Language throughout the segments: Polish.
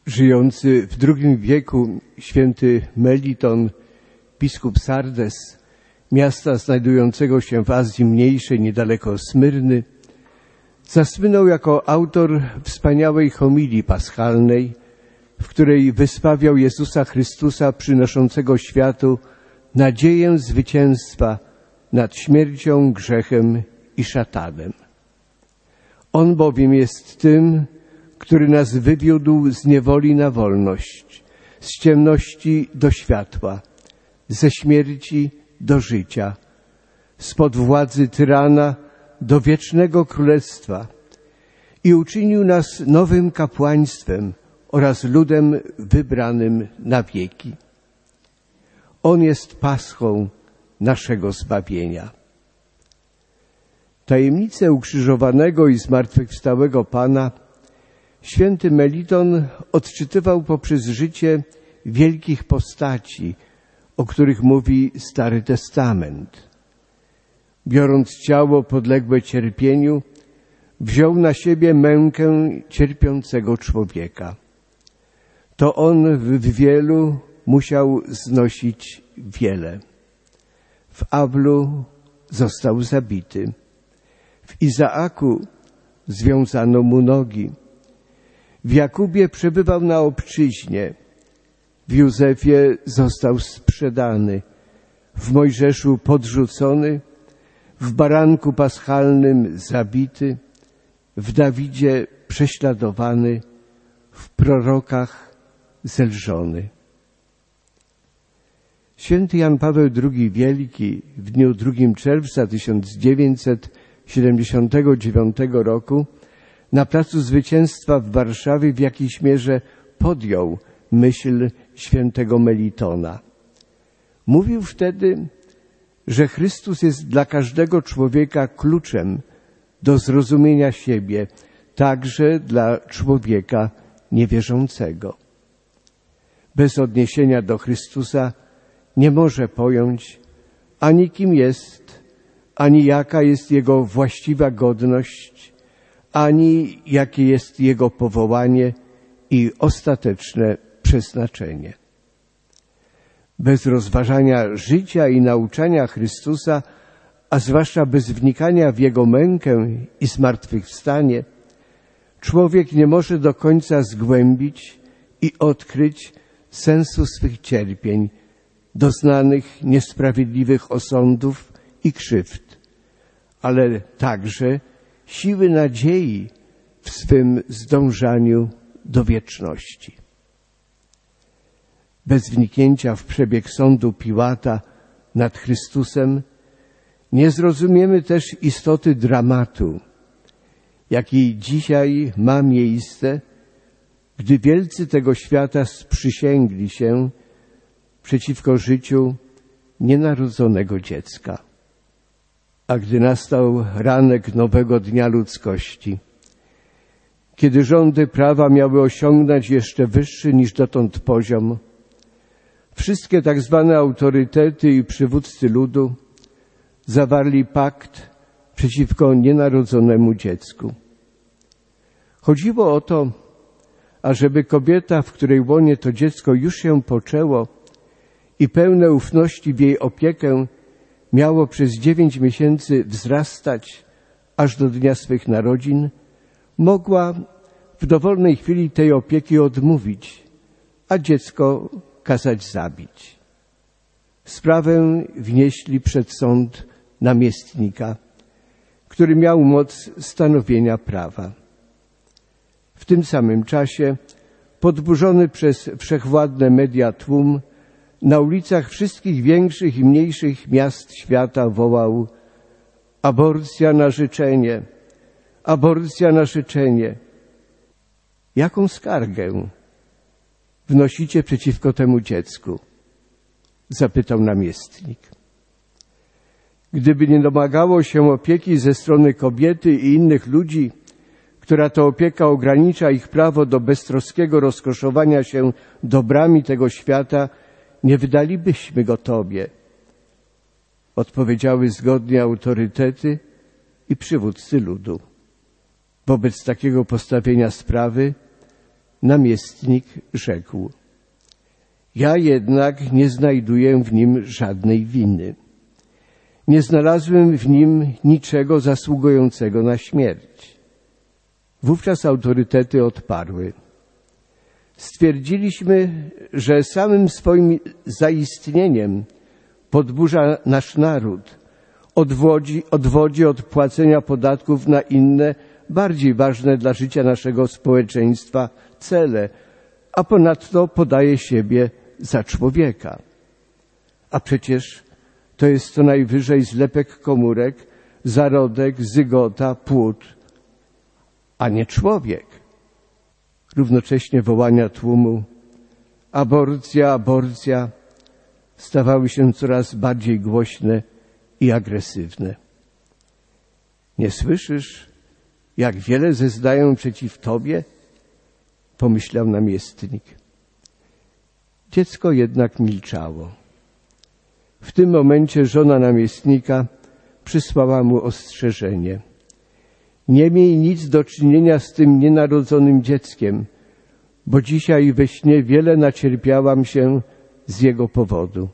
Żyjący w II wieku święty Meliton, biskup Sardes, miasta znajdującego się w Azji Mniejszej, niedaleko Smyrny, zasłynął jako autor wspaniałej homilii paschalnej, w której wysławiał Jezusa Chrystusa przynoszącego światu nadzieję zwycięstwa nad śmiercią, grzechem i szatanem. On bowiem jest tym, który nas wywiódł z niewoli na wolność, z ciemności do światła, ze śmierci do życia, spod władzy tyrana do wiecznego królestwa i uczynił nas nowym kapłaństwem oraz ludem wybranym na wieki. On jest paschą naszego zbawienia. Tajemnicę ukrzyżowanego i zmartwychwstałego Pana święty Meliton odczytywał poprzez życie wielkich postaci, o których mówi Stary Testament. Biorąc ciało podległe cierpieniu, wziął na siebie mękę cierpiącego człowieka. To on w wielu musiał znosić wiele. W Ablu został zabity. W Izaaku związano mu nogi. W Jakubie przebywał na obczyźnie. W Józefie został sprzedany. W Mojżeszu podrzucony. W baranku paschalnym zabity. W Dawidzie prześladowany. W prorokach zelżony. Święty Jan Paweł II Wielki w dniu 2 czerwca 1979 roku na Placu Zwycięstwa w Warszawie w jakiejś mierze podjął myśl świętego Melitona. Mówił wtedy, że Chrystus jest dla każdego człowieka kluczem do zrozumienia siebie, także dla człowieka niewierzącego. Bez odniesienia do Chrystusa nie może pojąć ani kim jest, ani jaka jest Jego właściwa godność, ani jakie jest Jego powołanie i ostateczne przeznaczenie. Bez rozważania życia i nauczania Chrystusa, a zwłaszcza bez wnikania w Jego mękę i zmartwychwstanie, człowiek nie może do końca zgłębić i odkryć sensu swych cierpień, doznanych niesprawiedliwych osądów i krzywd, ale także siły nadziei w swym zdążaniu do wieczności. Bez wniknięcia w przebieg sądu Piłata nad Chrystusem nie zrozumiemy też istoty dramatu, jaki dzisiaj ma miejsce, gdy wielcy tego świata sprzysięgli się przeciwko życiu nienarodzonego dziecka. A gdy nastał ranek nowego dnia ludzkości, kiedy rządy prawa miały osiągnąć jeszcze wyższy niż dotąd poziom, wszystkie tak zwane autorytety i przywódcy ludu zawarli pakt przeciwko nienarodzonemu dziecku. Chodziło o to, ażeby kobieta, w której łonie to dziecko już się poczęło i pełne ufności w jej opiekę, miało przez 9 miesięcy wzrastać aż do dnia swych narodzin, mogła w dowolnej chwili tej opieki odmówić, a dziecko kazać zabić. Sprawę wnieśli przed sąd namiestnika, który miał moc stanowienia prawa. W tym samym czasie podburzony przez wszechwładne media tłum na ulicach wszystkich większych i mniejszych miast świata wołał: aborcja na życzenie, aborcja na życzenie. Jaką skargę wnosicie przeciwko temu dziecku? Zapytał namiestnik. Gdyby nie domagało się opieki ze strony kobiety i innych ludzi, która to opieka ogranicza ich prawo do beztroskiego rozkoszowania się dobrami tego świata, nie wydalibyśmy go Tobie. Odpowiedziały zgodnie autorytety i przywódcy ludu. Wobec takiego postawienia sprawy Namiestnik rzekł: ja jednak nie znajduję w nim żadnej winy. Nie znalazłem w nim niczego zasługującego na śmierć. Wówczas autorytety odparły: stwierdziliśmy, że samym swoim zaistnieniem podburza nasz naród, odwodzi od płacenia podatków na inne, bardziej ważne dla życia naszego społeczeństwa cele, a ponadto podaje siebie za człowieka. A przecież to jest co najwyżej zlepek komórek, zarodek, zygota, płód, a nie człowiek. Równocześnie wołania tłumu: aborcja, aborcja, stawały się coraz bardziej głośne i agresywne. Nie słyszysz, jak wiele zeznają przeciw tobie? Pomyślał namiestnik. Dziecko jednak milczało. W tym momencie żona namiestnika przysłała mu ostrzeżenie: nie miej nic do czynienia z tym nienarodzonym dzieckiem, bo dzisiaj we śnie wiele nacierpiałam się z jego powodu.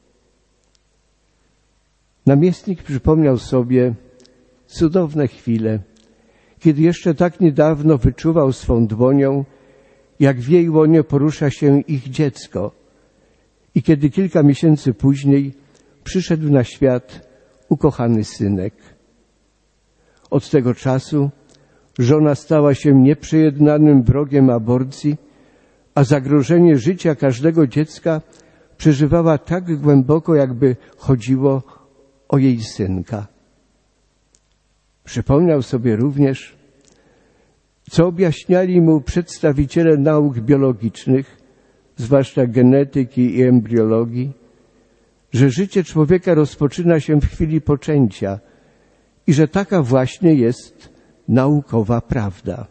Namiestnik przypomniał sobie cudowne chwile, kiedy jeszcze tak niedawno wyczuwał swą dłonią, jak w jej łonie porusza się ich dziecko, i kiedy kilka miesięcy później przyszedł na świat ukochany synek. Od tego czasu żona stała się nieprzejednanym wrogiem aborcji, a zagrożenie życia każdego dziecka przeżywała tak głęboko, jakby chodziło o jej synka. Przypomniał sobie również, co objaśniali mu przedstawiciele nauk biologicznych, zwłaszcza genetyki i embriologii, że życie człowieka rozpoczyna się w chwili poczęcia i że taka właśnie jest naukowa prawda.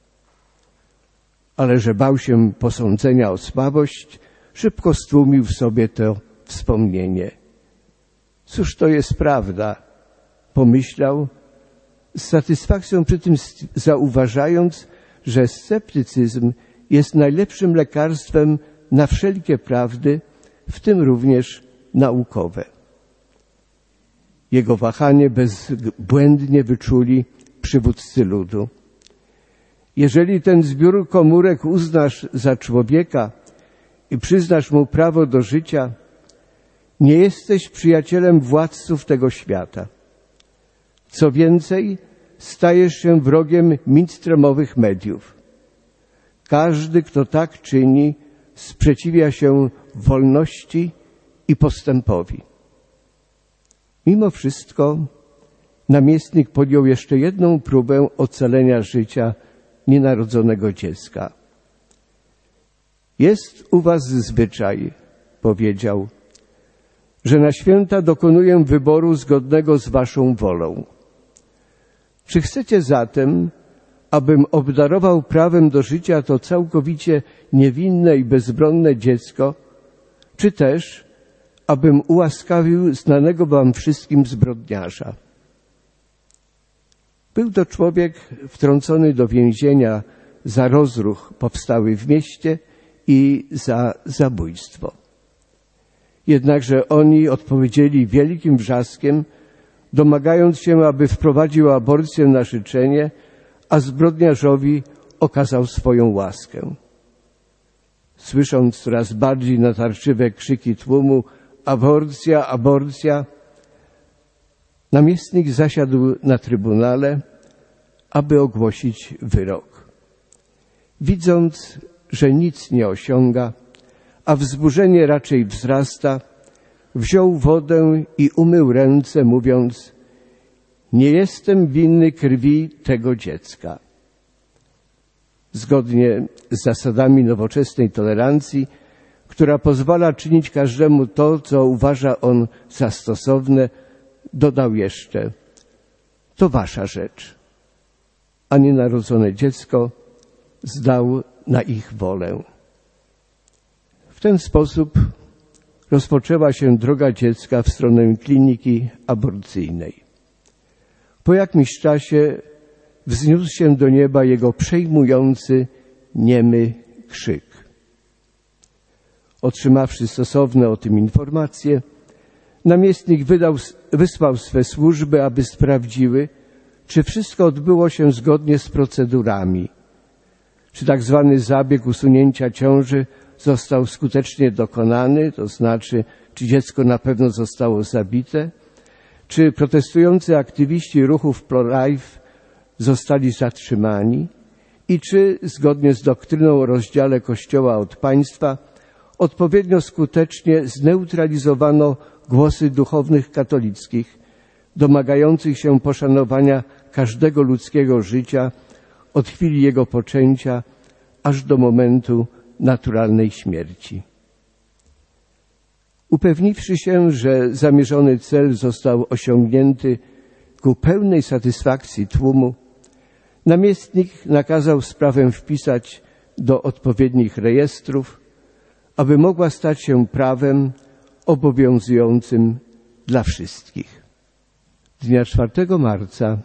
Ale że bał się posądzenia o słabość, szybko stłumił w sobie to wspomnienie. Cóż to jest prawda? Pomyślał, z satysfakcją przy tym zauważając, że sceptycyzm jest najlepszym lekarstwem na wszelkie prawdy, w tym również naukowe. Jego wahanie bezbłędnie wyczuli przywódcy ludu. Jeżeli ten zbiór komórek uznasz za człowieka i przyznasz mu prawo do życia, nie jesteś przyjacielem władców tego świata. Co więcej, stajesz się wrogiem mainstreamowych mediów. Każdy, kto tak czyni, sprzeciwia się wolności i postępowi. Mimo wszystko namiestnik podjął jeszcze jedną próbę ocalenia życia nienarodzonego dziecka. Jest u was zwyczaj, powiedział, że na święta dokonuję wyboru zgodnego z waszą wolą. Czy chcecie zatem, abym obdarował prawem do życia to całkowicie niewinne i bezbronne dziecko, czy też abym ułaskawił znanego wam wszystkim zbrodniarza? Był to człowiek wtrącony do więzienia za rozruch powstały w mieście i za zabójstwo. Jednakże oni odpowiedzieli wielkim wrzaskiem, domagając się, aby wprowadził aborcję na życzenie, a zbrodniarzowi okazał swoją łaskę. Słysząc coraz bardziej natarczywe krzyki tłumu: aborcja, aborcja, namiestnik zasiadł na trybunale, aby ogłosić wyrok. Widząc, że nic nie osiąga, a wzburzenie raczej wzrasta, wziął wodę i umył ręce, mówiąc: nie jestem winny krwi tego dziecka. Zgodnie z zasadami nowoczesnej tolerancji, która pozwala czynić każdemu to, co uważa on za stosowne, dodał jeszcze: to wasza rzecz, a nienarodzone dziecko zdał na ich wolę. W ten sposób rozpoczęła się droga dziecka w stronę kliniki aborcyjnej. Po jakimś czasie wzniósł się do nieba jego przejmujący, niemy krzyk. Otrzymawszy stosowne o tym informacje, namiestnik wysłał swe służby, aby sprawdziły, czy wszystko odbyło się zgodnie z procedurami, czy tak zwany zabieg usunięcia ciąży został skutecznie dokonany, to znaczy, czy dziecko na pewno zostało zabite, czy protestujący aktywiści ruchów pro-life zostali zatrzymani i czy, zgodnie z doktryną o rozdziale Kościoła od państwa, odpowiednio skutecznie zneutralizowano głosy duchownych katolickich, domagających się poszanowania każdego ludzkiego życia od chwili jego poczęcia aż do momentu naturalnej śmierci. Upewniwszy się, że zamierzony cel został osiągnięty ku pełnej satysfakcji tłumu, namiestnik nakazał sprawę wpisać do odpowiednich rejestrów, aby mogła stać się prawem obowiązującym dla wszystkich. Dnia 4 marca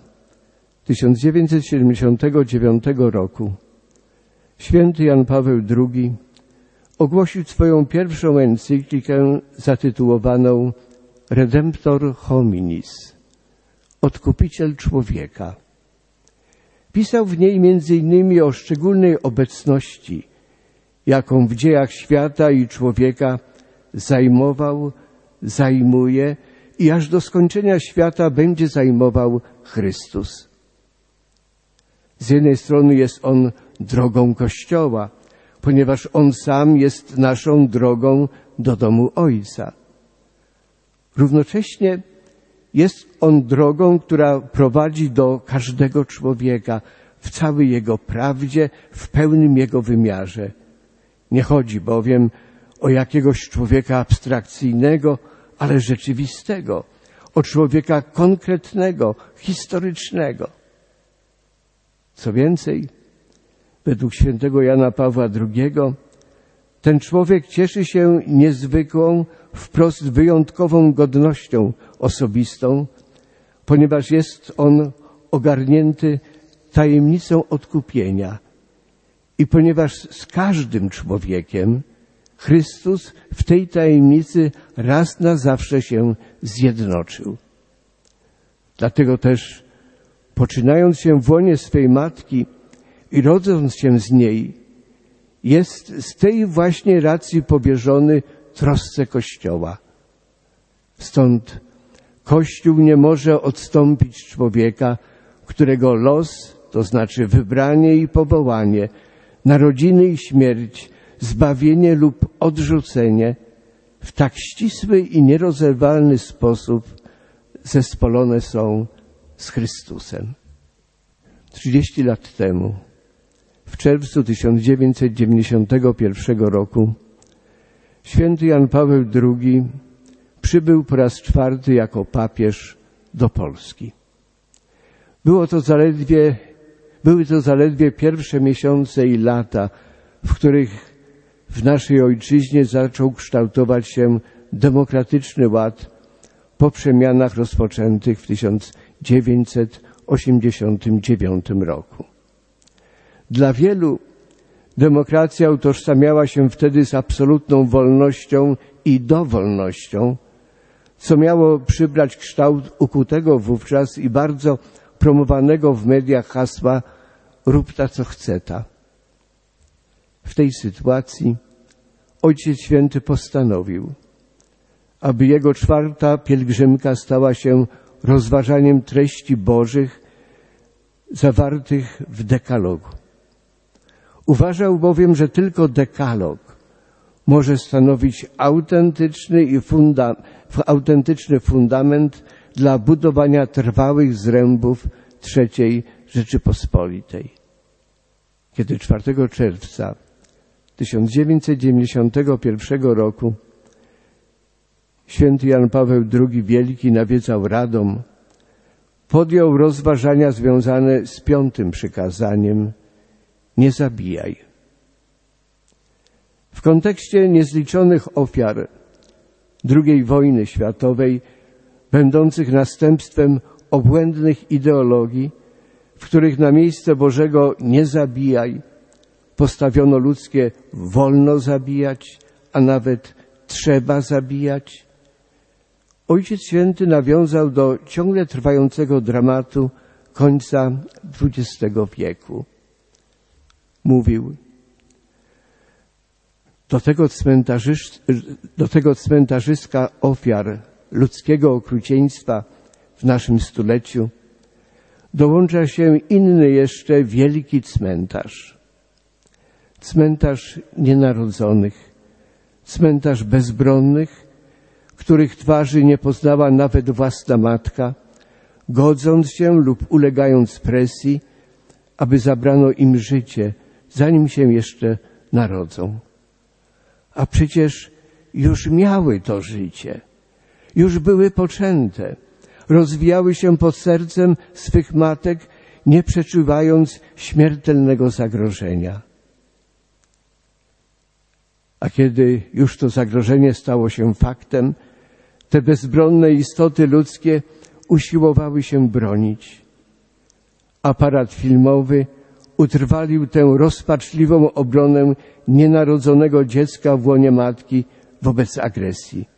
1979 roku święty Jan Paweł II ogłosił swoją pierwszą encyklikę zatytułowaną Redemptor hominis, Odkupiciel człowieka. Pisał w niej m.in. o szczególnej obecności, jaką w dziejach świata i człowieka zajmował, zajmuje i aż do skończenia świata będzie zajmował Chrystus. Z jednej strony jest On drogą Kościoła, ponieważ On sam jest naszą drogą do domu Ojca. Równocześnie jest On drogą, która prowadzi do każdego człowieka w całej jego prawdzie, w pełnym jego wymiarze. Nie chodzi bowiem o jakiegoś człowieka abstrakcyjnego, ale rzeczywistego, o człowieka konkretnego, historycznego. Co więcej, według świętego Jana Pawła II, ten człowiek cieszy się niezwykłą, wprost wyjątkową godnością osobistą, ponieważ jest on ogarnięty tajemnicą odkupienia i ponieważ z każdym człowiekiem Chrystus w tej tajemnicy raz na zawsze się zjednoczył. Dlatego też, poczynając się w łonie swej matki i rodząc się z niej, jest z tej właśnie racji powierzony trosce Kościoła. Stąd Kościół nie może odstąpić człowieka, którego los, to znaczy wybranie i powołanie, narodziny i śmierć, zbawienie lub odrzucenie w tak ścisły i nierozerwalny sposób zespolone są z Chrystusem. 30 lat temu, w czerwcu 1991 roku, święty Jan Paweł II przybył po raz 4 jako papież do Polski. Były to zaledwie pierwsze miesiące i lata, w których w naszej ojczyźnie zaczął kształtować się demokratyczny ład po przemianach rozpoczętych w 1989 roku. Dla wielu demokracja utożsamiała się wtedy z absolutną wolnością i dowolnością, co miało przybrać kształt ukutego wówczas i bardzo promowanego w mediach hasła „rób ta, co chce ta”. W tej sytuacji Ojciec Święty postanowił, aby jego 4. pielgrzymka stała się rozważaniem treści Bożych zawartych w dekalogu. Uważał bowiem, że tylko dekalog może stanowić autentyczny fundament dla budowania trwałych zrębów III Rzeczypospolitej. Kiedy 4 czerwca 1991 roku święty Jan Paweł II Wielki nawiedzał Radom, podjął rozważania związane z 5. przykazaniem: nie zabijaj. W kontekście niezliczonych ofiar II wojny światowej, będących następstwem obłędnych ideologii, w których na miejsce Bożego „nie zabijaj” postawiono ludzkie wolno zabijać, a nawet trzeba zabijać. Ojciec Święty nawiązał do ciągle trwającego dramatu końca XX wieku. Mówił: do tego cmentarzyska ofiar ludzkiego okrucieństwa w naszym stuleciu dołącza się inny jeszcze wielki cmentarz. Cmentarz nienarodzonych, cmentarz bezbronnych, których twarzy nie poznała nawet własna matka, godząc się lub ulegając presji, aby zabrano im życie, zanim się jeszcze narodzą. A przecież już miały to życie, już były poczęte, rozwijały się pod sercem swych matek, nie przeczuwając śmiertelnego zagrożenia. A kiedy już to zagrożenie stało się faktem, te bezbronne istoty ludzkie usiłowały się bronić. Aparat filmowy utrwalił tę rozpaczliwą obronę nienarodzonego dziecka w łonie matki wobec agresji.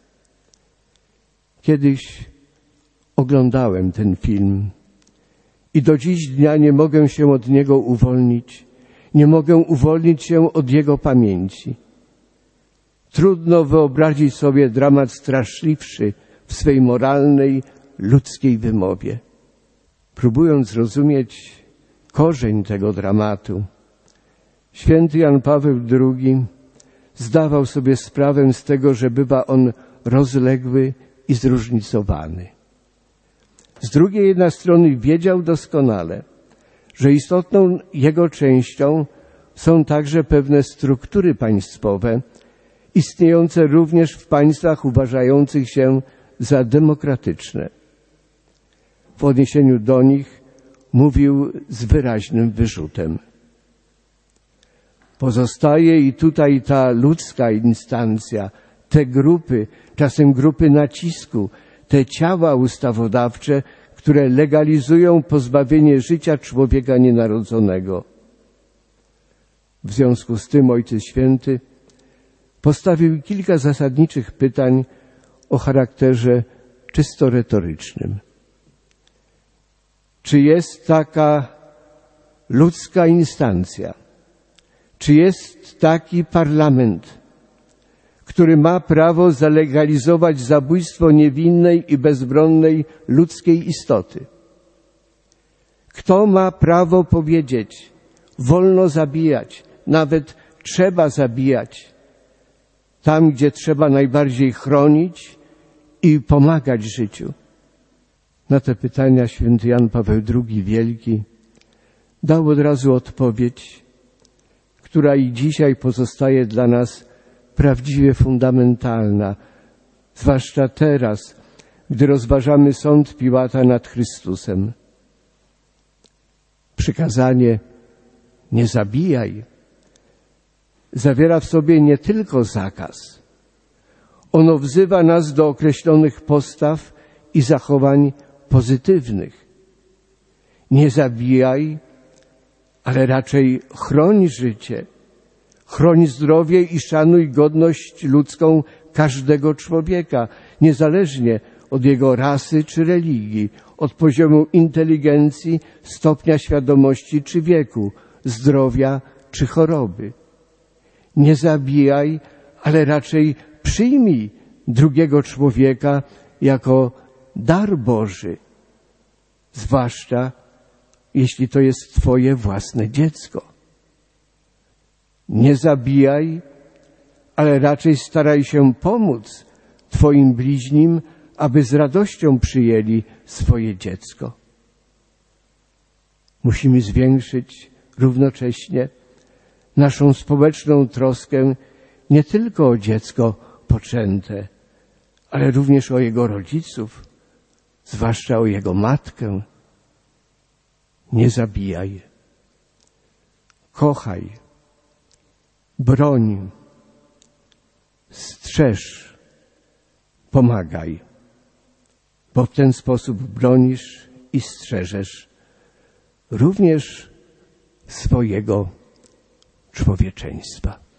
Kiedyś oglądałem ten film i do dziś dnia nie mogę się od niego uwolnić, nie mogę uwolnić się od jego pamięci. Trudno wyobrazić sobie dramat straszliwszy w swej moralnej, ludzkiej wymowie. Próbując zrozumieć korzeń tego dramatu, święty Jan Paweł II zdawał sobie sprawę z tego, że bywa on rozległy i zróżnicowany. Z drugiej jednak strony wiedział doskonale, że istotną jego częścią są także pewne struktury państwowe, istniejące również w państwach uważających się za demokratyczne. W odniesieniu do nich mówił z wyraźnym wyrzutem: pozostaje i tutaj ta ludzka instancja, te grupy, czasem grupy nacisku, te ciała ustawodawcze, które legalizują pozbawienie życia człowieka nienarodzonego. W związku z tym Ojciec Święty postawił kilka zasadniczych pytań o charakterze czysto retorycznym. Czy jest taka ludzka instancja? Czy jest taki parlament, który ma prawo zalegalizować zabójstwo niewinnej i bezbronnej ludzkiej istoty? Kto ma prawo powiedzieć: wolno zabijać, nawet trzeba zabijać, tam gdzie trzeba najbardziej chronić i pomagać życiu? Na te pytania święty Jan Paweł II Wielki dał od razu odpowiedź, która i dzisiaj pozostaje dla nas prawdziwie fundamentalna, zwłaszcza teraz, gdy rozważamy sąd Piłata nad Chrystusem. Przykazanie „nie zabijaj” zawiera w sobie nie tylko zakaz. Ono wzywa nas do określonych postaw i zachowań pozytywnych. Nie zabijaj, ale raczej chroń życie, chroń zdrowie i szanuj godność ludzką każdego człowieka, niezależnie od jego rasy czy religii, od poziomu inteligencji, stopnia świadomości czy wieku, zdrowia czy choroby. Nie zabijaj, ale raczej przyjmij drugiego człowieka jako dar Boży, zwłaszcza jeśli to jest twoje własne dziecko. Nie zabijaj, ale raczej staraj się pomóc twoim bliźnim, aby z radością przyjęli swoje dziecko. Musimy zwiększyć równocześnie naszą społeczną troskę nie tylko o dziecko poczęte, ale również o jego rodziców, zwłaszcza o jego matkę. Nie zabijaj. Kochaj, broń, strzeż, pomagaj, bo w ten sposób bronisz i strzeżesz również swojego człowieczeństwa.